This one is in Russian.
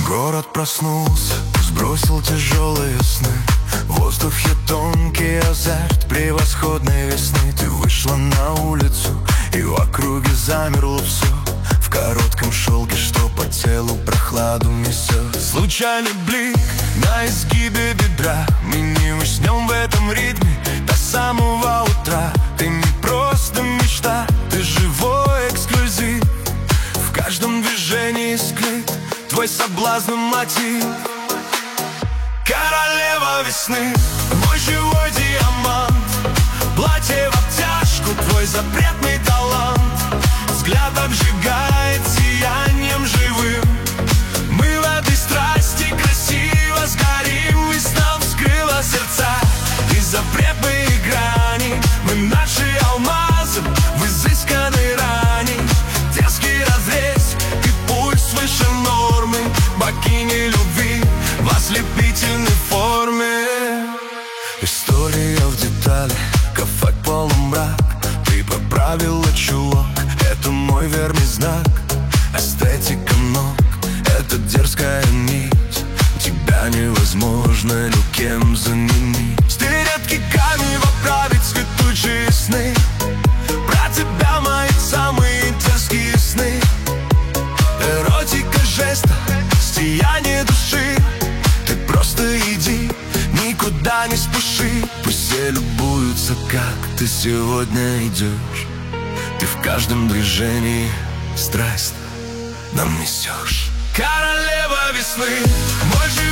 Город проснулся, сбросил тяжелые сны. В воздухе тонкий азарт превосходной весны. Ты вышла на улицу, и в округе замерло все. В коротком шелке, что по телу прохладу несет. Случайный блик на изгибе бедра. Мы не уснем в этом ритме до самого утра. Ты не просто мечта, ты живой эксклюзив. В каждом движении скрыт твой соблазн мотив. Королева весны, мой живой диамант. Платье в обтяжку, твой запретный талант. Взгляд обжигает сиянием живым. Мы в этой страсти красиво сгорим. Весна вскрыла сердца и запретные грани. Мы наши алмазы в изысканной ране. Детский разрез и пульс выше нормы. Богини любви в ослепительной форме. История в деталях, кафе полумрак. Ты поправила чулок, это мой верный знак. Эстетика ног, это дерзкая нить. Тебя невозможно никем заменить. Стеретки камень поправить цветущие сны. Про тебя мои самые дерзкие сны. Эротика жеста, сияние души. Ты просто иди, никуда не спеши. Пусть все любуются, как ты сегодня идешь. Ты в каждом движении страсть нам несешь. Королева весны, мой живой